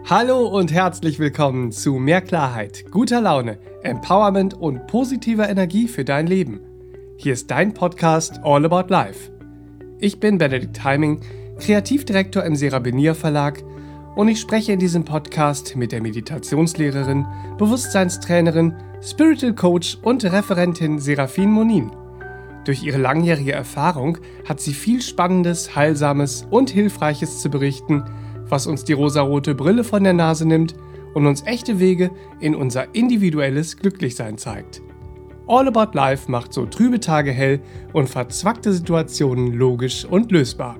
Hallo und herzlich willkommen zu mehr Klarheit, guter Laune, Empowerment und positiver Energie für dein Leben. Hier ist dein Podcast All About Life. Ich bin Benedikt Heiming, Kreativdirektor im Serabinier Verlag und ich spreche in diesem Podcast mit der Meditationslehrerin, Bewusstseinstrainerin, Spiritual Coach und Referentin Serafin Monin. Durch ihre langjährige Erfahrung hat sie viel Spannendes, Heilsames und Hilfreiches zu berichten, was uns die rosarote Brille von der Nase nimmt und uns echte Wege in unser individuelles Glücklichsein zeigt. All About Life macht so trübe Tage hell und verzwackte Situationen logisch und lösbar.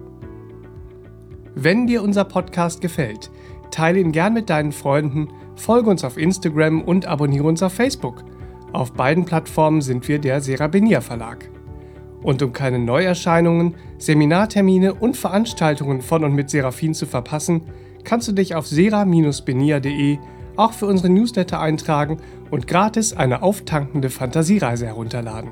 Wenn dir unser Podcast gefällt, teile ihn gern mit deinen Freunden, folge uns auf Instagram und abonniere uns auf Facebook. Auf beiden Plattformen sind wir der Serabinier Verlag. Und um keine Neuerscheinungen, Seminartermine und Veranstaltungen von und mit Serafin zu verpassen, kannst du dich auf sera-benia.de auch für unsere Newsletter eintragen und gratis eine auftankende Fantasiereise herunterladen.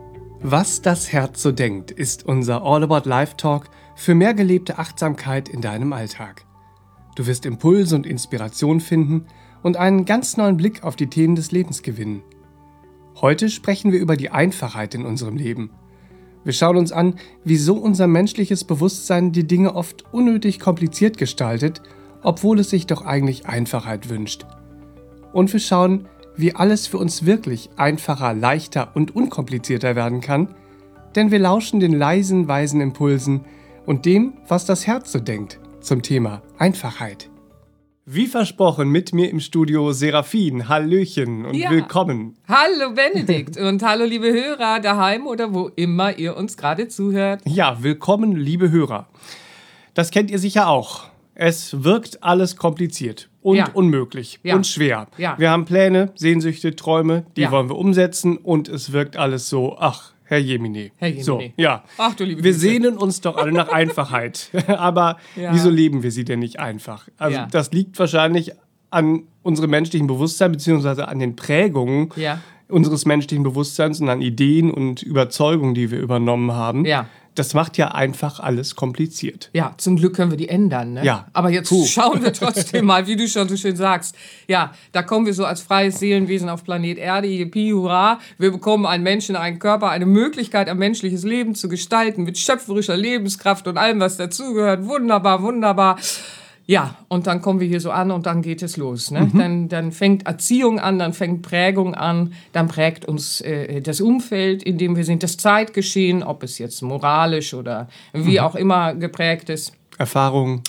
Was das Herz so denkt, ist unser All About Life Talk für mehr gelebte Achtsamkeit in deinem Alltag. Du wirst Impulse und Inspiration finden und einen ganz neuen Blick auf die Themen des Lebens gewinnen. Heute sprechen wir über die Einfachheit in unserem Leben. Wir schauen uns an, wieso unser menschliches Bewusstsein die Dinge oft unnötig kompliziert gestaltet, obwohl es sich doch eigentlich Einfachheit wünscht. Und wir schauen, wie alles für uns wirklich einfacher, leichter und unkomplizierter werden kann, denn wir lauschen den leisen, weisen Impulsen und dem, was das Herz so denkt, zum Thema Einfachheit. Wie versprochen, mit mir im Studio Serafin. Hallöchen und willkommen. Hallo Benedikt und hallo liebe Hörer daheim oder wo immer ihr uns gerade zuhört. Ja, willkommen liebe Hörer. Das kennt ihr sicher auch. Es wirkt alles kompliziert und unmöglich und schwer. Ja. Wir haben Pläne, Sehnsüchte, Träume, die wollen wir umsetzen und es wirkt alles so, Herr Jemine. So, ja. Ach du liebe Wir Güte. sehnen uns doch alle nach Einfachheit. Aber wieso leben wir sie denn nicht einfach? Also das liegt wahrscheinlich an unserem menschlichen Bewusstsein beziehungsweise an den Prägungen unseres menschlichen Bewusstseins und an Ideen und Überzeugungen, die wir übernommen haben. Ja. Das macht ja einfach alles kompliziert. Ja, zum Glück können wir die ändern. Ne? Ja. Aber jetzt schauen wir trotzdem mal, wie du schon so schön sagst. Ja, da kommen wir so als freies Seelenwesen auf Planet Erde, yippie, hurra. Wir bekommen einen Menschen, einen Körper, eine Möglichkeit, ein menschliches Leben zu gestalten mit schöpferischer Lebenskraft und allem, was dazugehört. Wunderbar, wunderbar. Ja, und dann kommen wir hier so an und dann geht es los. Ne? Dann fängt Erziehung an, dann fängt Prägung an, dann prägt uns das Umfeld, in dem wir sind, das Zeitgeschehen, ob es jetzt moralisch oder wie auch immer geprägt ist. Erfahrung,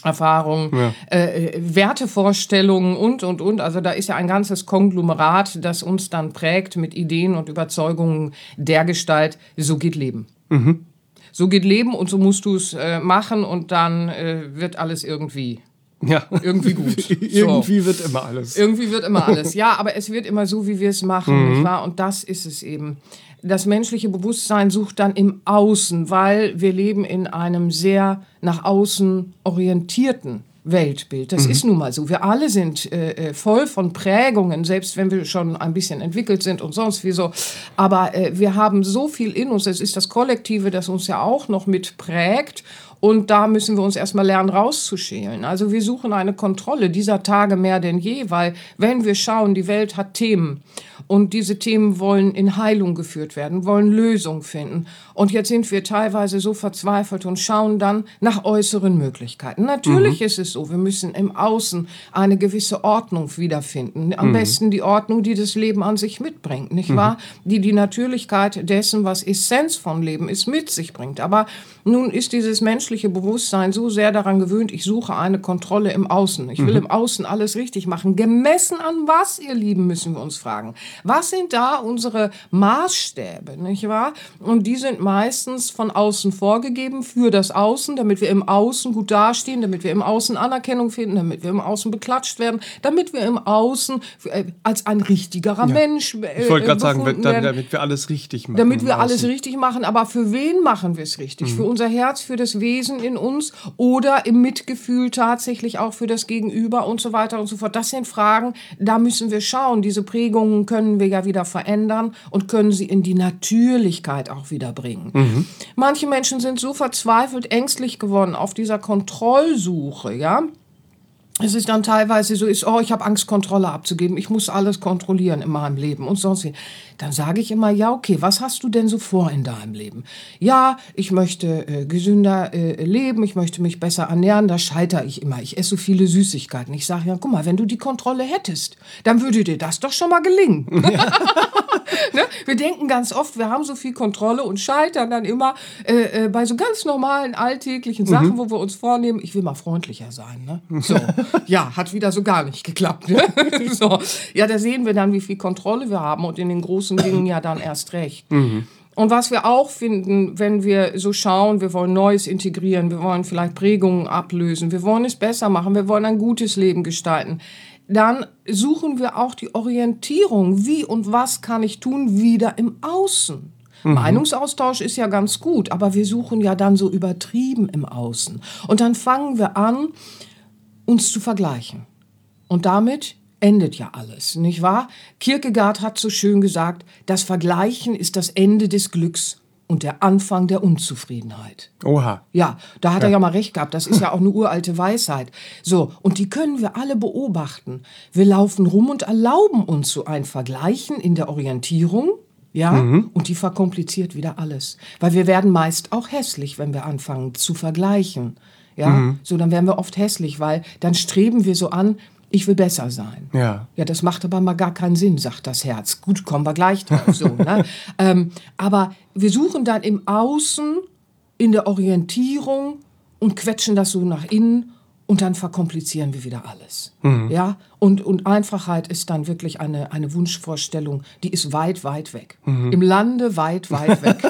Wertevorstellungen und. Also da ist ja ein ganzes Konglomerat, das uns dann prägt mit Ideen und Überzeugungen der Gestalt, so geht Leben. So geht Leben und so musst du es machen und dann wird alles irgendwie gut. Irgendwie wird immer alles. Irgendwie wird immer alles. Ja, aber es wird immer so, wie wir es machen, nicht wahr? Und das ist es eben. Das menschliche Bewusstsein sucht dann im Außen, weil wir leben in einem sehr nach außen orientierten Weltbild. Das ist nun mal so. Wir alle sind voll von Prägungen, selbst wenn wir schon ein bisschen entwickelt sind und sonst wie so. Aber wir haben so viel in uns. Es ist das Kollektive, das uns ja auch noch mit prägt. Und da müssen wir uns erstmal lernen, rauszuschälen. Also wir suchen eine Kontrolle dieser Tage mehr denn je, weil wenn wir schauen, die Welt hat Themen und diese Themen wollen in Heilung geführt werden, wollen Lösungen finden. Und jetzt sind wir teilweise so verzweifelt und schauen dann nach äußeren Möglichkeiten. Natürlich ist es so, wir müssen im Außen eine gewisse Ordnung wiederfinden. Am besten die Ordnung, die das Leben an sich mitbringt, nicht wahr? Die Natürlichkeit dessen, was Essenz von Leben ist, mit sich bringt. Aber nun ist dieses menschliche Bewusstsein so sehr daran gewöhnt, ich suche eine Kontrolle im Außen. Ich will im Außen alles richtig machen. Gemessen an was, ihr Lieben, müssen wir uns fragen. Was sind da unsere Maßstäbe, nicht wahr? Und die sind meistens von außen vorgegeben für das Außen, damit wir im Außen gut dastehen, damit wir im Außen Anerkennung finden, damit wir im Außen beklatscht werden, damit wir im Außen als ein richtigerer Mensch ich wollte gerade sagen, damit wir alles richtig machen. Damit wir alles richtig machen, aber für wen machen wir es richtig? Für unser Herz, für das Wesen in uns oder im Mitgefühl tatsächlich auch für das Gegenüber und so weiter und so fort. Das sind Fragen, da müssen wir schauen. Diese Prägungen können wir ja wieder verändern und können sie in die Natürlichkeit auch wieder bringen. Manche Menschen sind so verzweifelt, ängstlich geworden auf dieser Kontrollsuche, ja, es ist dann teilweise so, ich habe Angst, Kontrolle abzugeben. Ich muss alles kontrollieren in meinem Leben und sonst wie. Dann sage ich immer, ja, okay, was hast du denn so vor in deinem Leben? Ja, ich möchte gesünder leben, ich möchte mich besser ernähren, da scheitere ich immer. Ich esse so viele Süßigkeiten. Ich sage, ja, guck mal, wenn du die Kontrolle hättest, dann würde dir das doch schon mal gelingen. Ja. Ne? Wir denken ganz oft, wir haben so viel Kontrolle und scheitern dann immer bei so ganz normalen, alltäglichen Sachen, wo wir uns vornehmen, ich will mal freundlicher sein. Ne? So. Ja, hat wieder so gar nicht geklappt. Ne? So. Ja, da sehen wir dann, wie viel Kontrolle wir haben und in den großen Dingen ja dann erst recht. Und was wir auch finden, wenn wir so schauen, wir wollen Neues integrieren, wir wollen vielleicht Prägungen ablösen, wir wollen es besser machen, wir wollen ein gutes Leben gestalten, dann suchen wir auch die Orientierung, wie und was kann ich tun, wieder im Außen. Meinungsaustausch ist ja ganz gut, aber wir suchen ja dann so übertrieben im Außen. Und dann fangen wir an, uns zu vergleichen. Und damit endet ja alles, nicht wahr? Kierkegaard hat so schön gesagt, das Vergleichen ist das Ende des Glücks und der Anfang der Unzufriedenheit. Oha. Ja, da hat er ja mal recht gehabt. Das ist ja auch eine uralte Weisheit. So, und die können wir alle beobachten. Wir laufen rum und erlauben uns so ein Vergleichen in der Orientierung. Ja, und die verkompliziert wieder alles. Weil wir werden meist auch hässlich, wenn wir anfangen zu vergleichen. Ja, so dann werden wir oft hässlich, weil dann streben wir so an, ich will besser sein. Ja. Ja, das macht aber mal gar keinen Sinn, sagt das Herz. Gut, kommen wir gleich drauf. So, ne? Aber wir suchen dann im Außen, in der Orientierung und quetschen das so nach innen und dann verkomplizieren wir wieder alles. Ja? Und Einfachheit ist dann wirklich eine Wunschvorstellung, die ist weit, weit weg. Im Lande weit, weit weg.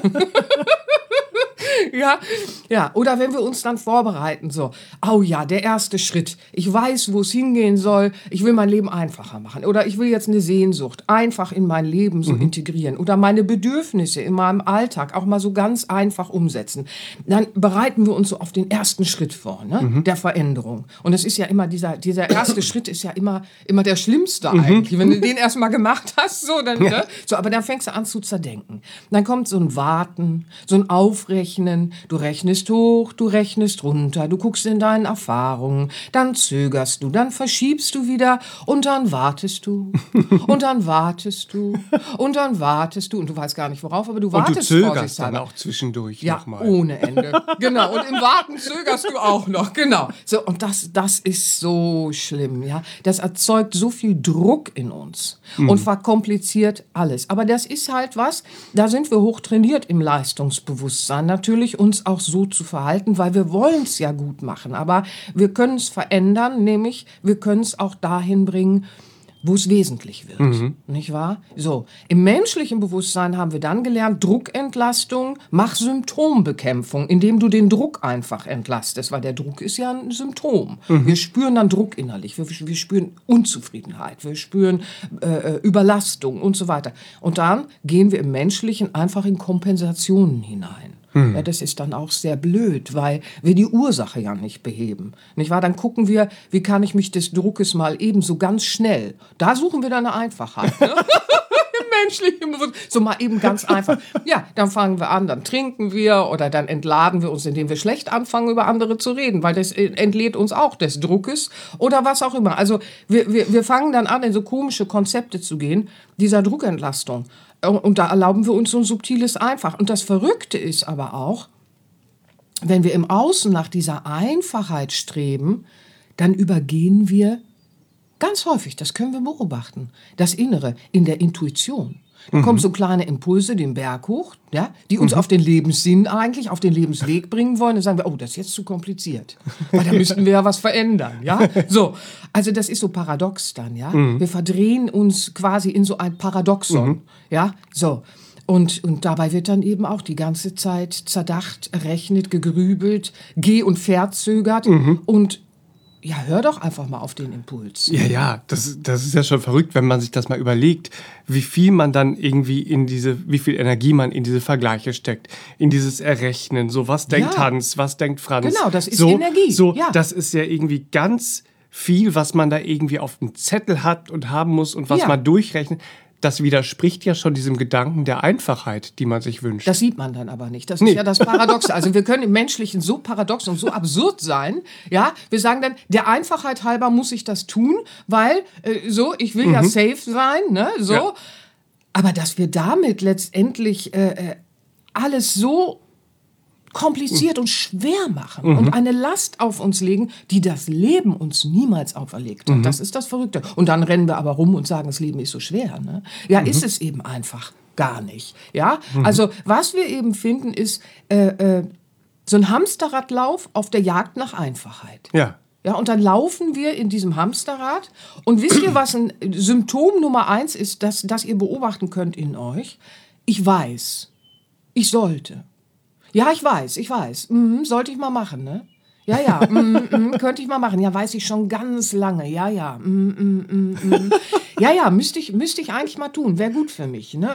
Ja, oder wenn wir uns dann vorbereiten, so, oh ja, der erste Schritt, ich weiß, wo es hingehen soll, ich will mein Leben einfacher machen oder ich will jetzt eine Sehnsucht einfach in mein Leben so integrieren oder meine Bedürfnisse in meinem Alltag auch mal so ganz einfach umsetzen. Dann bereiten wir uns so auf den ersten Schritt vor, ne, der Veränderung. Und es ist ja immer, dieser erste Schritt ist ja immer der schlimmste eigentlich. Wenn du den erst mal gemacht hast, so, dann, ne? So, aber dann fängst du an zu zerdenken. Dann kommt so ein Warten, so ein Aufrechnen. Du rechnest hoch, du rechnest runter, du guckst in deinen Erfahrungen, dann zögerst du, dann verschiebst du wieder und dann wartest du und dann wartest du und dann wartest du und du weißt gar nicht worauf, aber du wartest vorsichtshalber. Und du zögerst dann auch zwischendurch nochmal. Ja, ohne Ende. Genau, und im Warten zögerst du auch noch, genau. So, und das ist so schlimm, ja. Das erzeugt so viel Druck in uns und verkompliziert alles. Aber das ist halt was, da sind wir hochtrainiert im Leistungsbewusstsein. Natürlich uns auch so zu verhalten, weil wir wollen es ja gut machen. Aber wir können es verändern, nämlich wir können es auch dahin bringen, wo es wesentlich wird. Nicht wahr? So, im menschlichen Bewusstsein haben wir dann gelernt, Druckentlastung, mach Symptombekämpfung, indem du den Druck einfach entlastest, weil der Druck ist ja ein Symptom. Wir spüren dann Druck innerlich, wir spüren Unzufriedenheit, wir spüren Überlastung und so weiter. Und dann gehen wir im Menschlichen einfach in Kompensationen hinein. Ja, das ist dann auch sehr blöd, weil wir die Ursache ja nicht beheben. Nicht wahr? Dann gucken wir, wie kann ich mich des Druckes mal eben so ganz schnell. Da suchen wir dann eine Einfachheit. Ne? Im menschlichen Bewusstsein. So mal eben ganz einfach. Ja, dann fangen wir an, dann trinken wir oder dann entladen wir uns, indem wir schlecht anfangen, über andere zu reden, weil das entlädt uns auch des Druckes oder was auch immer. Also wir fangen dann an, in so komische Konzepte zu gehen, dieser Druckentlastung. Und da erlauben wir uns so ein subtiles Einfach. Und das Verrückte ist aber auch, wenn wir im Außen nach dieser Einfachheit streben, dann übergehen wir ganz häufig, das können wir beobachten, das Innere in der Intuition. Da kommen so kleine Impulse den Berg hoch, ja, die uns auf den Lebenssinn eigentlich, auf den Lebensweg bringen wollen. Dann sagen wir, oh, das ist jetzt zu kompliziert. Weil da müssten wir ja was verändern, ja. So, also das ist so paradox dann, ja. Wir verdrehen uns quasi in so ein Paradoxon, ja, so. Und dabei wird dann eben auch die ganze Zeit zerdacht, errechnet, gegrübelt, und verzögert und ja, hör doch einfach mal auf den Impuls. Ja, das ist ja schon verrückt, wenn man sich das mal überlegt, wie viel man dann irgendwie wie viel Energie man in diese Vergleiche steckt, in dieses Errechnen, so was denkt Hans, was denkt Franz. Genau, das ist Energie. So, das ist ja irgendwie ganz viel, was man da irgendwie auf dem Zettel hat und haben muss und was man durchrechnet. das widerspricht ja schon diesem Gedanken der Einfachheit, die man sich wünscht. Das sieht man dann aber nicht. Das ist ja das Paradoxe. Also wir können im Menschlichen so paradox und so absurd sein. Ja, wir sagen dann, der Einfachheit halber muss ich das tun, weil ich will ja safe sein, ne? So. Ja. Aber dass wir damit letztendlich alles so kompliziert und schwer machen und eine Last auf uns legen, die das Leben uns niemals auferlegt hat. Das ist das Verrückte. Und dann rennen wir aber rum und sagen, das Leben ist so schwer. Ne? Ja, ist es eben einfach gar nicht. Ja, also was wir eben finden, ist so ein Hamsterradlauf auf der Jagd nach Einfachheit. Ja. Ja, und dann laufen wir in diesem Hamsterrad. Und wisst ihr, was ein Symptom Nummer 1 ist, das ihr beobachten könnt in euch? Ich weiß, ich sollte. Ja, ich weiß. Sollte ich mal machen, ne? Ja, könnte ich mal machen. Ja, weiß ich schon ganz lange. Ja. Ja, müsste ich eigentlich mal tun. Wäre gut für mich, ne?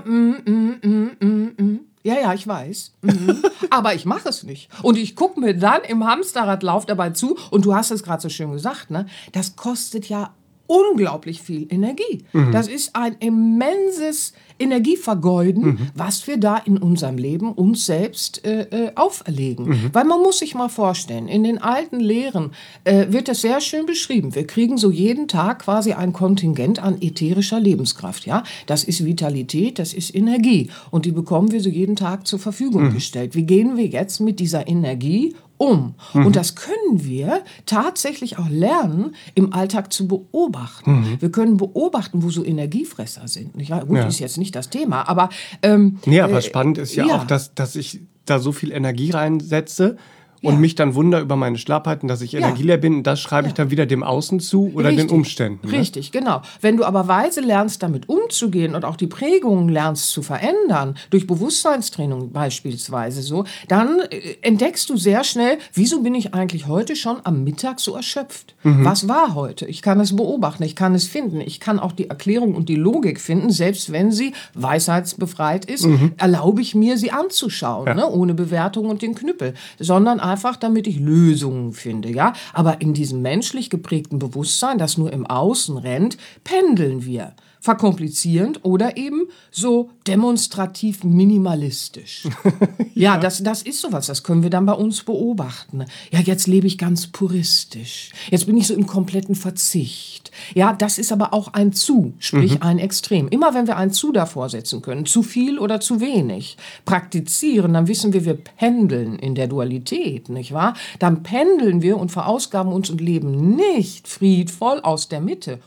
Ja, ich weiß. Aber ich mache es nicht. Und ich gucke mir dann im Hamsterradlauf dabei zu. Und du hast es gerade so schön gesagt, ne? Das kostet ja unglaublich viel Energie. Das ist ein immenses Energievergeuden, was wir da in unserem Leben uns selbst auferlegen. Weil man muss sich mal vorstellen, in den alten Lehren wird das sehr schön beschrieben. Wir kriegen so jeden Tag quasi ein Kontingent an ätherischer Lebenskraft. Ja? Das ist Vitalität, das ist Energie. Und die bekommen wir so jeden Tag zur Verfügung gestellt. Wie gehen wir jetzt mit dieser Energie um? Und das können wir tatsächlich auch lernen, im Alltag zu beobachten. Wir können beobachten, wo so Energiefresser sind. Ja, gut, ist jetzt nicht das Thema, aber aber spannend ist ja auch, dass ich da so viel Energie reinsetze und mich dann wundere über meine Schlappheiten, dass ich energieleer bin. Und das schreibe ich dann wieder dem Außen zu oder den Umständen. Ne? Richtig, genau. Wenn du aber weise lernst, damit umzugehen und auch die Prägungen lernst zu verändern, durch Bewusstseinstraining beispielsweise so, dann entdeckst du sehr schnell, wieso bin ich eigentlich heute schon am Mittag so erschöpft? Was war heute? Ich kann es beobachten, ich kann es finden. Ich kann auch die Erklärung und die Logik finden, selbst wenn sie weisheitsbefreit ist, erlaube ich mir, sie anzuschauen, ne? Ohne Bewertung und den Knüppel, sondern einfach, damit ich Lösungen finde, ja. Aber in diesem menschlich geprägten Bewusstsein, das nur im Außen rennt, pendeln wir. Verkomplizierend oder eben so demonstrativ minimalistisch. Ja, das ist sowas, das können wir dann bei uns beobachten. Ja, jetzt lebe ich ganz puristisch. Jetzt bin ich so im kompletten Verzicht. Ja, das ist aber auch ein Zu, sprich ein Extrem. Immer wenn wir ein Zu davor setzen können, zu viel oder zu wenig, praktizieren, dann wissen wir pendeln in der Dualität, nicht wahr? Dann pendeln wir und verausgaben uns und leben nicht friedvoll aus der Mitte.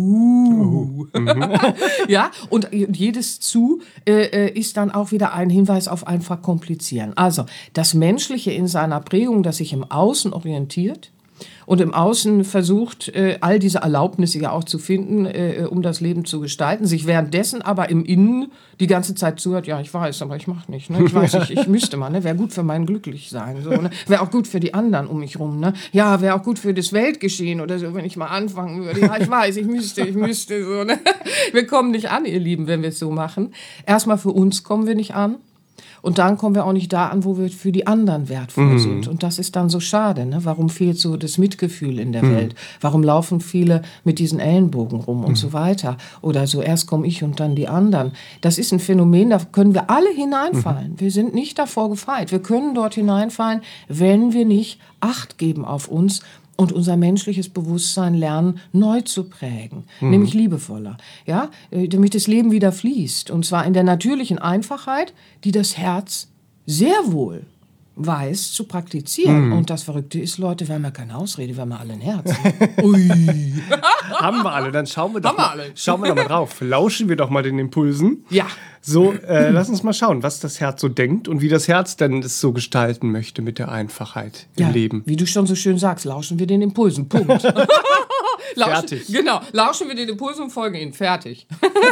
Ja, und jedes Zu ist dann auch wieder ein Hinweis auf ein Verkomplizieren. Also das Menschliche in seiner Prägung, das sich im Außen orientiert und im Außen versucht, all diese Erlaubnisse ja auch zu finden, um das Leben zu gestalten, sich währenddessen aber im Innen die ganze Zeit zuhört, ja, ich weiß, aber ich mache nicht. Ne? Ich weiß, ich müsste mal, ne? Wäre gut für mein Glücklichsein. So, ne? Wäre auch gut für die anderen um mich rum. Ne? Ja, wäre auch gut für das Weltgeschehen oder so, wenn ich mal anfangen würde. Ja, ich weiß, ich müsste. So, ne? Wir kommen nicht an, ihr Lieben, wenn wir es so machen. Erstmal für uns kommen wir nicht an. Und dann kommen wir auch nicht da an, wo wir für die anderen wertvoll sind. Und das ist dann so schade. Ne? Warum fehlt so das Mitgefühl in der Welt? Warum laufen viele mit diesen Ellenbogen rum und so weiter? Oder so, erst komme ich und dann die anderen. Das ist ein Phänomen, da können wir alle hineinfallen. Wir sind nicht davor gefeit. Wir können dort hineinfallen, wenn wir nicht Acht geben auf uns und unser menschliches Bewusstsein lernen, neu zu prägen, nämlich liebevoller, ja, damit das Leben wieder fließt. Und zwar in der natürlichen Einfachheit, die das Herz sehr wohl weiß zu praktizieren. Und das Verrückte ist, Leute, wir haben ja keine Ausrede, wir haben ja alle ein Herz. Ui. Haben wir alle, dann schauen wir doch mal drauf. Lauschen wir doch mal den Impulsen. Ja. So, lass uns mal schauen, was das Herz so denkt und wie das Herz denn es so gestalten möchte mit der Einfachheit im Leben. Wie du schon so schön sagst, lauschen wir den Impulsen. Punkt. Fertig. Genau, lauschen wir den Impulsen und folgen ihnen. Fertig.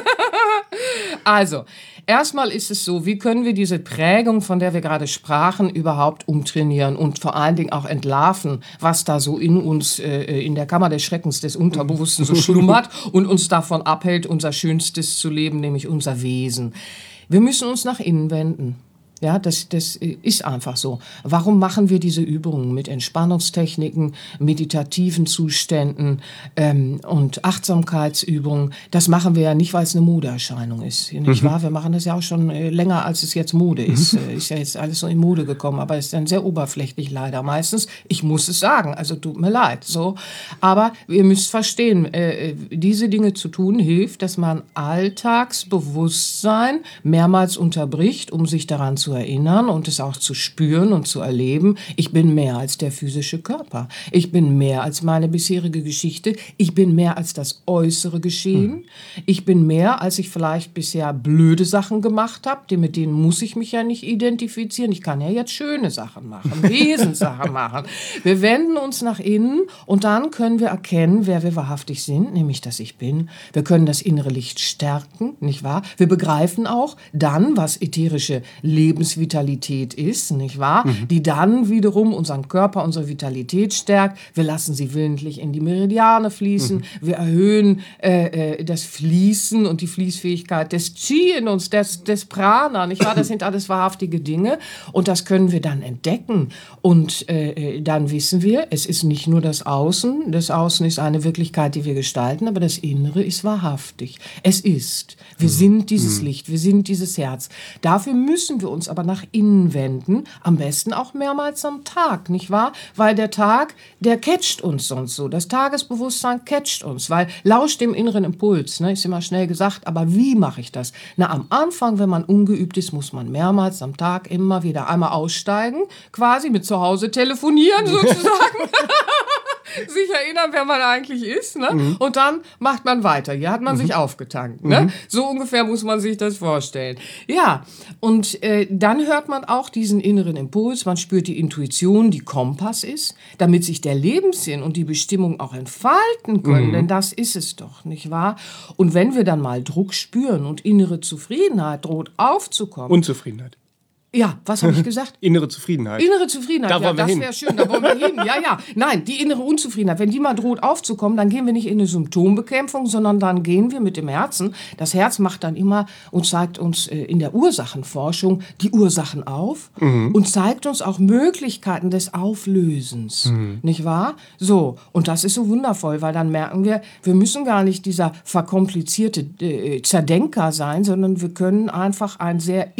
Also, erstmal ist es so, wie können wir diese Prägung, von der wir gerade sprachen, überhaupt umtrainieren und vor allen Dingen auch entlarven, was da so in uns, in der Kammer des Schreckens des Unterbewussten so schlummert und uns davon abhält, unser Schönstes zu leben, nämlich unser Wesen. Wir müssen uns nach innen wenden. Ja, das ist einfach so. Warum machen wir diese Übungen mit Entspannungstechniken, meditativen Zuständen und Achtsamkeitsübungen? Das machen wir ja nicht, weil es eine Modeerscheinung ist, nicht wahr? Wir machen das ja auch schon länger, als es jetzt Mode ist. Ist ja jetzt alles so in Mode gekommen, aber ist dann sehr oberflächlich leider meistens. Ich muss es sagen, also tut mir leid. So. Aber ihr müsst verstehen, diese Dinge zu tun hilft, dass man Alltagsbewusstsein mehrmals unterbricht, um sich daran zu erinnern und es auch zu spüren und zu erleben. Ich bin mehr als der physische Körper. Ich bin mehr als meine bisherige Geschichte. Ich bin mehr als das äußere Geschehen. Ich bin mehr, als ich vielleicht bisher blöde Sachen gemacht habe. Mit denen muss ich mich ja nicht identifizieren. Ich kann ja jetzt schöne Sachen machen, Wesenssachen machen. Wir wenden uns nach innen und dann können wir erkennen, wer wir wahrhaftig sind, nämlich, dass ich bin. Wir können das innere Licht stärken, nicht wahr? Wir begreifen auch dann, was ätherische Lebensvitalität ist, nicht wahr? Die dann wiederum unseren Körper, unsere Vitalität stärkt. Wir lassen sie willentlich in die Meridiane fließen. Wir erhöhen das Fließen und die Fließfähigkeit des Qi in uns, des Prana, nicht wahr? Das sind alles wahrhaftige Dinge und das können wir dann entdecken. Und dann wissen wir, es ist nicht nur das Außen. Das Außen ist eine Wirklichkeit, die wir gestalten, aber das Innere ist wahrhaftig. Es ist. Wir sind dieses Licht, wir sind dieses Herz. Dafür müssen wir uns aber nach innen wenden, am besten auch mehrmals am Tag, nicht wahr? Weil der Tag, der catcht uns sonst so. Das Tagesbewusstsein catcht uns, weil lauscht dem inneren Impuls, ne? Ist immer schnell gesagt, aber wie mache ich das? Na, am Anfang, wenn man ungeübt ist, muss man mehrmals am Tag immer wieder einmal aussteigen, quasi mit zu Hause telefonieren sozusagen. Sich erinnern, wer man eigentlich ist, ne? Und dann macht man weiter. Hier hat man sich aufgetankt, ne? So ungefähr muss man sich das vorstellen. Ja, und dann hört man auch diesen inneren Impuls, man spürt die Intuition, die Kompass ist, damit sich der Lebenssinn und die Bestimmung auch entfalten können, denn das ist es doch, nicht wahr? Und wenn wir dann mal Druck spüren und innere Zufriedenheit droht aufzukommen. Unzufriedenheit. Ja, was habe ich gesagt? Innere Zufriedenheit. Innere Zufriedenheit, da ja, das wäre schön, da wollen wir hin. Ja, nein, die innere Unzufriedenheit, wenn die mal droht aufzukommen, dann gehen wir nicht in eine Symptombekämpfung, sondern dann gehen wir mit dem Herzen. Das Herz macht dann immer und zeigt uns in der Ursachenforschung die Ursachen auf und zeigt uns auch Möglichkeiten des Auflösens, nicht wahr? So, und das ist so wundervoll, weil dann merken wir müssen gar nicht dieser verkomplizierte Zerdenker sein, sondern wir können einfach ein sehr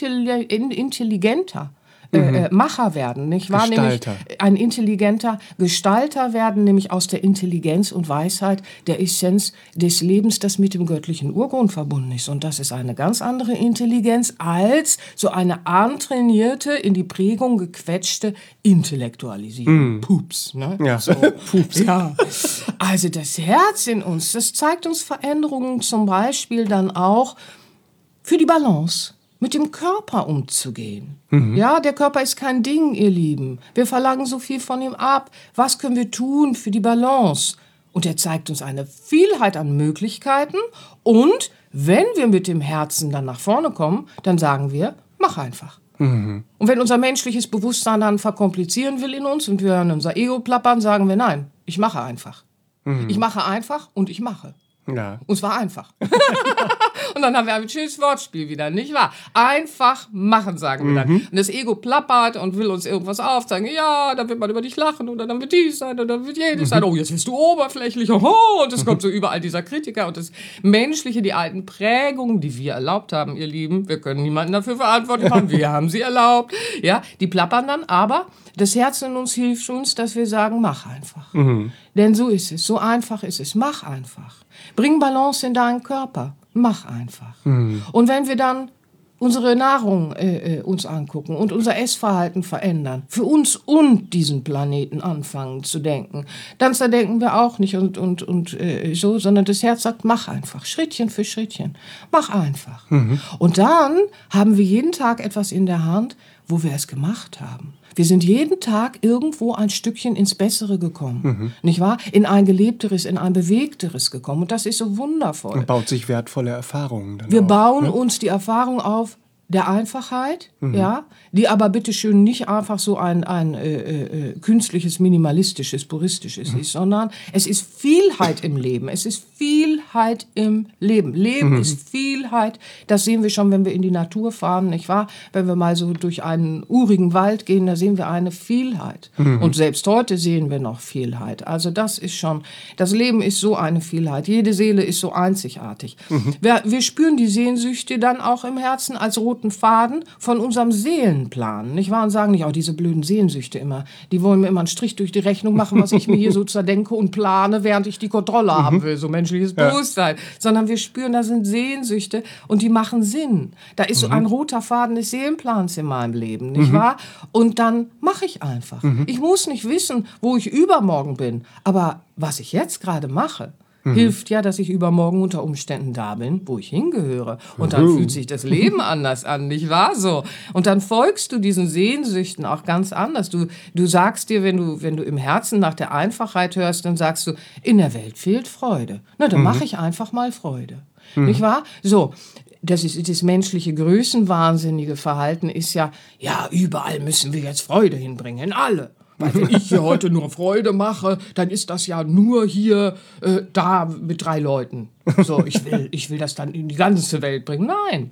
intelligenter Macher werden, nicht wahr? Gestalter. Nämlich ein intelligenter Gestalter werden, nämlich aus der Intelligenz und Weisheit der Essenz des Lebens, das mit dem göttlichen Urgrund verbunden ist. Und das ist eine ganz andere Intelligenz als so eine antrainierte, in die Prägung gequetschte Intellektualisierung. Pups, ne? Ja, so. Pups. Ja, also das Herz in uns, das zeigt uns Veränderungen zum Beispiel dann auch für die Balance, mit dem Körper umzugehen. Ja, der Körper ist kein Ding, ihr Lieben. Wir verlangen so viel von ihm ab. Was können wir tun für die Balance? Und er zeigt uns eine Vielheit an Möglichkeiten. Und wenn wir mit dem Herzen dann nach vorne kommen, dann sagen wir, mach einfach. Und wenn unser menschliches Bewusstsein dann verkomplizieren will in uns und wir hören unser Ego plappern, sagen wir, nein, ich mache einfach. Ich mache einfach und ich mache. Ja. Und es war einfach. Und dann haben wir ein schönes Wortspiel wieder, nicht wahr? Einfach machen, sagen wir dann. Und das Ego plappert und will uns irgendwas aufzeigen. Ja, dann wird man über dich lachen oder dann wird dies sein oder dann wird jedes sein. Oh, jetzt wirst du oberflächlich. Oh, und es kommt so überall dieser Kritiker und das Menschliche, die alten Prägungen, die wir erlaubt haben, ihr Lieben. Wir können niemanden dafür verantwortlich machen. Wir haben sie erlaubt. Ja, die plappern dann, aber das Herz in uns hilft uns, dass wir sagen, mach einfach. Denn so ist es, so einfach ist es. Mach einfach. Bring Balance in deinen Körper. Mach einfach. Und wenn wir dann unsere Nahrung uns angucken und unser Essverhalten verändern, für uns und diesen Planeten anfangen zu denken, dann zerdenken wir auch nicht so, sondern das Herz sagt, mach einfach, Schrittchen für Schrittchen, mach einfach. Und dann haben wir jeden Tag etwas in der Hand, wo wir es gemacht haben. Wir sind jeden Tag irgendwo ein Stückchen ins Bessere gekommen, nicht wahr? In ein gelebteres, in ein bewegteres gekommen. Und das ist so wundervoll. Und baut sich wertvolle Erfahrungen dann Wir auf, bauen ne? uns die Erfahrung auf, der Einfachheit, ja, die aber bitteschön nicht einfach so ein künstliches, minimalistisches, puristisches ist, sondern es ist Vielheit im Leben. Es ist Vielheit im Leben. Leben ist Vielheit. Das sehen wir schon, wenn wir in die Natur fahren, nicht wahr? Wenn wir mal so durch einen urigen Wald gehen, da sehen wir eine Vielheit. Und selbst heute sehen wir noch Vielheit. Also das ist schon, das Leben ist so eine Vielheit. Jede Seele ist so einzigartig. Wir spüren die Sehnsüchte dann auch im Herzen als roten Faden von unserem Seelenplan, nicht wahr? Und sagen nicht, diese blöden Sehnsüchte immer, die wollen mir immer einen Strich durch die Rechnung machen, was ich mir hier so zerdenke und plane, während ich die Kontrolle haben will, so menschliches Bewusstsein. Sondern wir spüren, da sind Sehnsüchte und die machen Sinn. Da ist so ein roter Faden des Seelenplans in meinem Leben, nicht wahr? Und dann mache ich einfach. Ich muss nicht wissen, wo ich übermorgen bin, aber was ich jetzt gerade mache, hilft ja, dass ich übermorgen unter Umständen da bin, wo ich hingehöre. Und dann fühlt sich das Leben anders an, nicht wahr so? Und dann folgst du diesen Sehnsüchten auch ganz anders. Du sagst dir, wenn du im Herzen nach der Einfachheit hörst, dann sagst du, in der Welt fehlt Freude. Na, dann mache ich einfach mal Freude. Nicht wahr? So. Das menschliche größenwahnsinnige Verhalten ist ja, überall müssen wir jetzt Freude hinbringen, in alle. Weil wenn ich hier heute nur Freude mache, dann ist das ja nur hier da mit 3 Leuten. So, ich will das dann in die ganze Welt bringen. Nein,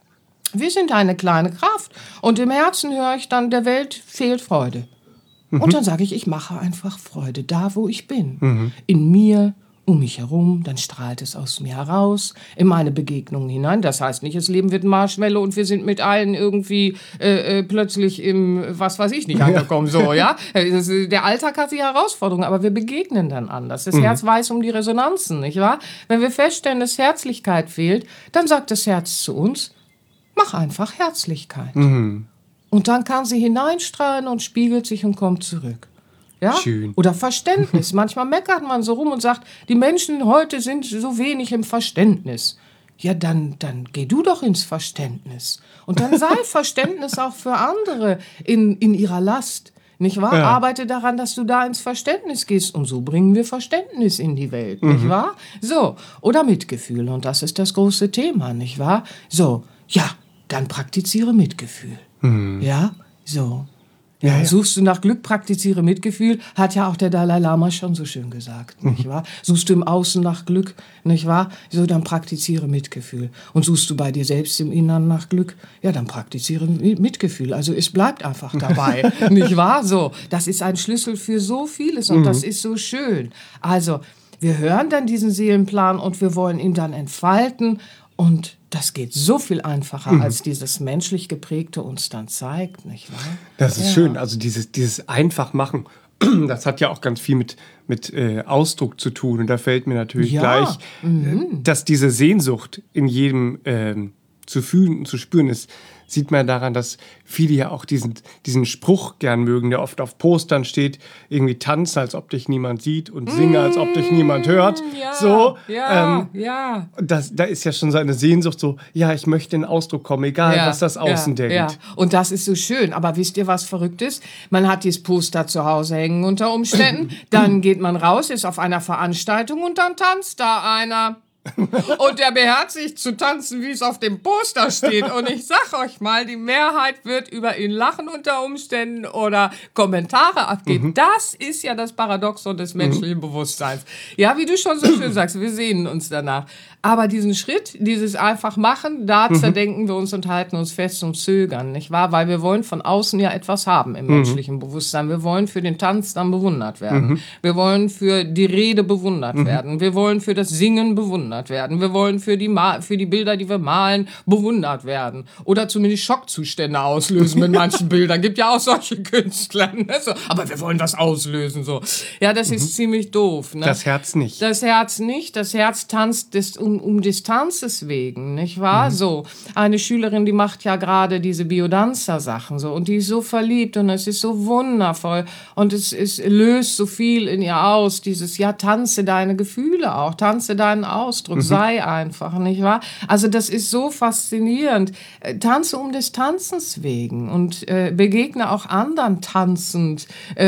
wir sind eine kleine Kraft. Und im Herzen höre ich dann, der Welt fehlt Freude. Und dann sage ich mache einfach Freude da, wo ich bin. In mir, um mich herum, dann strahlt es aus mir heraus, in meine Begegnungen hinein. Das heißt nicht, das Leben wird Marshmallow und wir sind mit allen irgendwie plötzlich im, was weiß ich nicht, angekommen. So, ja? Der Alltag hat die Herausforderungen, aber wir begegnen dann anders. Das Herz weiß um die Resonanzen, nicht wahr? Wenn wir feststellen, dass Herzlichkeit fehlt, dann sagt das Herz zu uns, mach einfach Herzlichkeit. Und dann kann sie hineinstrahlen und spiegelt sich und kommt zurück. Ja? Schön. Oder Verständnis. Manchmal meckert man so rum und sagt, die Menschen heute sind so wenig im Verständnis. Ja, dann geh du doch ins Verständnis. Und dann sei Verständnis auch für andere in ihrer Last. Nicht wahr? Ja. Arbeite daran, dass du da ins Verständnis gehst. Und so bringen wir Verständnis in die Welt. Nicht wahr? So. Oder Mitgefühl. Und das ist das große Thema. Nicht wahr? So. Ja, dann praktiziere Mitgefühl. Ja? So. Ja, suchst du nach Glück, praktiziere Mitgefühl, hat ja auch der Dalai Lama schon so schön gesagt, nicht wahr? Suchst du im Außen nach Glück, nicht wahr? So, dann praktiziere Mitgefühl. Und suchst du bei dir selbst im Innern nach Glück, ja, dann praktiziere Mitgefühl. Also es bleibt einfach dabei, nicht wahr? So, das ist ein Schlüssel für so vieles und das ist so schön. Also, wir hören dann diesen Seelenplan und wir wollen ihn dann entfalten und das geht so viel einfacher, als dieses menschlich Geprägte uns dann zeigt, nicht wahr? Das ist schön. Also dieses Einfachmachen, das hat ja auch ganz viel mit Ausdruck zu tun. Und da fällt mir natürlich gleich, dass diese Sehnsucht in jedem zu fühlen und zu spüren ist, sieht man daran, dass viele ja auch diesen Spruch gern mögen, der oft auf Postern steht, irgendwie tanze, als ob dich niemand sieht und singe, als ob dich niemand hört. Ja, so, ja. Da ist ja schon so eine Sehnsucht so, ja, ich möchte in Ausdruck kommen, egal was das Außen denkt. Ja. Und das ist so schön. Aber wisst ihr, was verrückt ist? Man hat dieses Poster zu Hause hängen unter Umständen, dann geht man raus, ist auf einer Veranstaltung und dann tanzt da einer. Und der beherzigt zu tanzen, wie es auf dem Poster steht. Und ich sag euch mal, die Mehrheit wird über ihn lachen unter Umständen oder Kommentare abgeben. Das ist ja das Paradoxon des menschlichen Bewusstseins. Ja, wie du schon so schön sagst, wir sehnen uns danach. Aber diesen Schritt, dieses einfach machen, da zerdenken wir uns und halten uns fest und zögern, nicht wahr? Weil wir wollen von außen ja etwas haben im menschlichen Bewusstsein. Wir wollen für den Tanz dann bewundert werden. Wir wollen für die Rede bewundert werden. Wir wollen für das Singen bewundert werden. Wir wollen für die Bilder, die wir malen, bewundert werden. Oder zumindest Schockzustände auslösen mit manchen Bildern. Gibt ja auch solche Künstler. Ne? So, aber wir wollen was auslösen. So. Ja, das ist ziemlich doof. Ne? Das Herz nicht. Das Herz nicht. Das Herz tanzt um Distanzes wegen, nicht wahr? So, eine Schülerin, die macht ja gerade diese Biodanzer-Sachen so und die ist so verliebt und es ist so wundervoll und es löst so viel in ihr aus, dieses, ja, tanze deine Gefühle auch, tanze deinen aus, Ausdruck, sei einfach, nicht wahr? Also das ist so faszinierend. Tanze um des Tanzens wegen und begegne auch anderen tanzend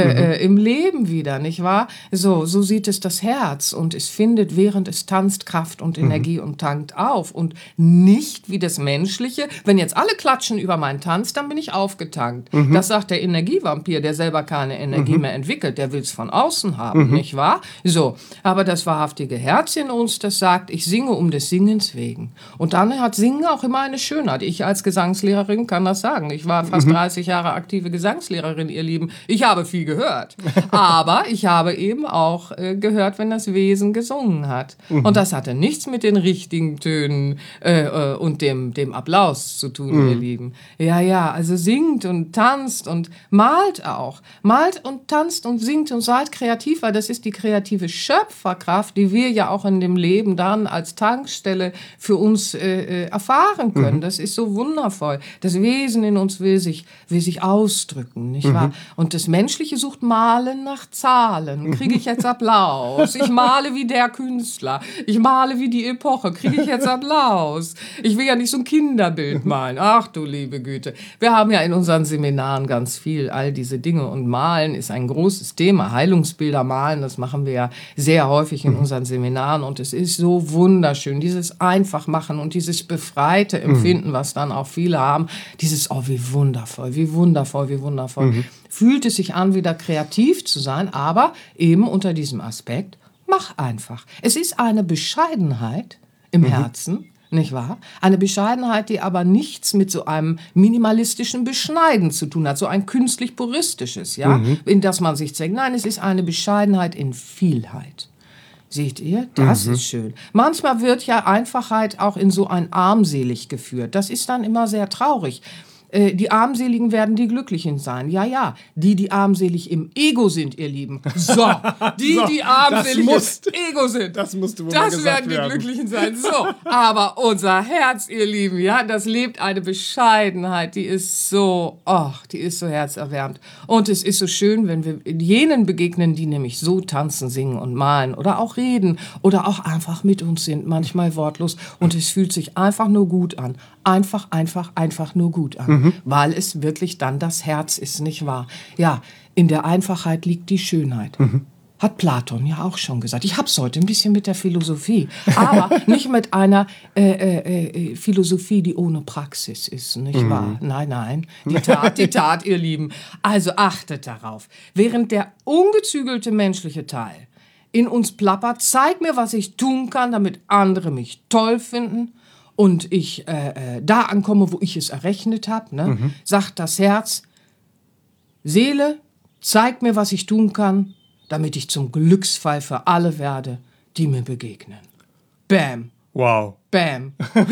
im Leben wieder, nicht wahr? So sieht es das Herz und es findet, während es tanzt, Kraft und Energie und tankt auf und nicht wie das Menschliche. Wenn jetzt alle klatschen über meinen Tanz, dann bin ich aufgetankt. Das sagt der Energievampir, der selber keine Energie mehr entwickelt, der will es von außen haben, nicht wahr? So, aber das wahrhaftige Herz in uns, das sagt, ich singe um des Singens wegen. Und dann hat Singen auch immer eine Schönheit. Ich als Gesangslehrerin kann das sagen. Ich war fast 30 Jahre aktive Gesangslehrerin, ihr Lieben. Ich habe viel gehört. Aber ich habe eben auch gehört, wenn das Wesen gesungen hat. Und das hatte nichts mit den richtigen Tönen und dem Applaus zu tun, ihr Lieben. Ja, also singt und tanzt und malt auch. Malt und tanzt und singt und seid kreativ, weil das ist die kreative Schöpferkraft, die wir ja auch in dem Leben dann als Tankstelle für uns erfahren können. Das ist so wundervoll. Das Wesen in uns will sich ausdrücken, nicht wahr? Und das Menschliche sucht Malen nach Zahlen. Kriege ich jetzt Applaus? Ich male wie der Künstler. Ich male wie die Epoche. Kriege ich jetzt Applaus? Ich will ja nicht so ein Kinderbild malen. Ach du liebe Güte. Wir haben ja in unseren Seminaren ganz viel all diese Dinge und Malen ist ein großes Thema. Heilungsbilder malen, das machen wir ja sehr häufig in unseren Seminaren und es ist so wunderschön, dieses Einfachmachen und dieses befreite Empfinden, was dann auch viele haben, dieses, oh wie wundervoll, wie wundervoll, wie wundervoll. Fühlt es sich an, wieder kreativ zu sein, aber eben unter diesem Aspekt, mach einfach. Es ist eine Bescheidenheit im Herzen, nicht wahr? Eine Bescheidenheit, die aber nichts mit so einem minimalistischen Beschneiden zu tun hat, so ein künstlich-puristisches, ja, in das man sich zwängt. Nein, es ist eine Bescheidenheit in Vielheit. Seht ihr? Das ist schön. Manchmal wird ja Einfachheit auch in so ein armselig geführt. Das ist dann immer sehr traurig. Die Armseligen werden die Glücklichen sein. Ja, die armselig im Ego sind, ihr Lieben. So, die armselig im Ego sind. Das musst du wohl Das werden die Glücklichen sein. So, aber unser Herz, ihr Lieben, ja, das lebt eine Bescheidenheit, die ist so herzerwärmend. Und es ist so schön, wenn wir jenen begegnen, die nämlich so tanzen, singen und malen oder auch reden oder auch einfach mit uns sind, manchmal wortlos. Und es fühlt sich einfach nur gut an. Einfach nur gut an, weil es wirklich dann das Herz ist, nicht wahr? Ja, in der Einfachheit liegt die Schönheit. Hat Platon ja auch schon gesagt. Ich hab's heute ein bisschen mit der Philosophie, aber nicht mit einer Philosophie, die ohne Praxis ist, nicht wahr? Nein, die Tat, ihr Lieben. Also achtet darauf. Während der ungezügelte menschliche Teil in uns plappert, zeig mir, was ich tun kann, damit andere mich toll finden, und ich da ankomme, wo ich es errechnet habe, sagt das Herz, Seele, zeig mir, was ich tun kann, damit ich zum Glücksfall für alle werde, die mir begegnen. Bam. Wow. Bam.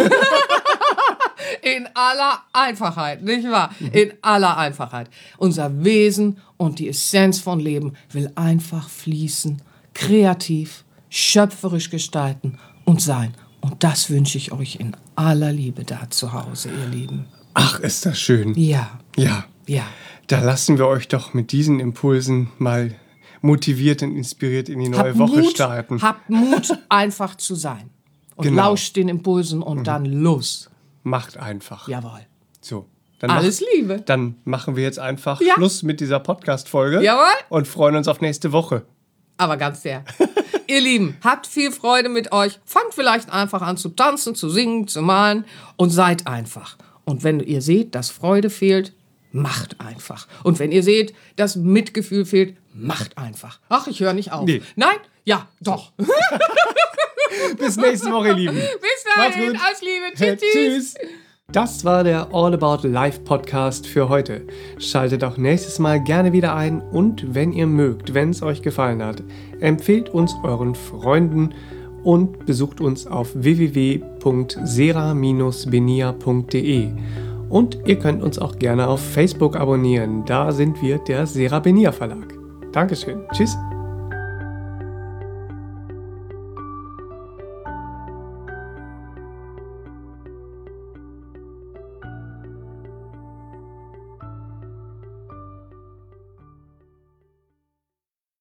In aller Einfachheit, nicht wahr? In aller Einfachheit. Unser Wesen und die Essenz von Leben will einfach fließen, kreativ, schöpferisch gestalten und sein. Und das wünsche ich euch in aller Liebe da zu Hause, ihr Lieben. Ach, ist das schön. Ja. Da lassen wir euch doch mit diesen Impulsen mal motiviert und inspiriert in die neue Woche starten. Habt Mut, einfach zu sein. Und lauscht den Impulsen und dann los. Macht einfach. Jawohl. So. Alles Liebe. Dann machen wir jetzt einfach Schluss mit dieser Podcast-Folge. Jawohl. Und freuen uns auf nächste Woche. Aber ganz sehr. Ihr Lieben, habt viel Freude mit euch. Fangt vielleicht einfach an zu tanzen, zu singen, zu malen und seid einfach. Und wenn ihr seht, dass Freude fehlt, macht einfach. Und wenn ihr seht, dass Mitgefühl fehlt, macht einfach. Ach, ich höre nicht auf. Nee. Nein? Ja, doch. Bis nächste Woche, ihr Lieben. Bis dahin. Alles Liebe. Tschüss. Das war der All About Life Podcast für heute. Schaltet auch nächstes Mal gerne wieder ein und wenn ihr mögt, wenn es euch gefallen hat, empfehlt uns euren Freunden und besucht uns auf www.sera-benia.de. Und ihr könnt uns auch gerne auf Facebook abonnieren. Da sind wir der Sera Benia Verlag. Dankeschön. Tschüss.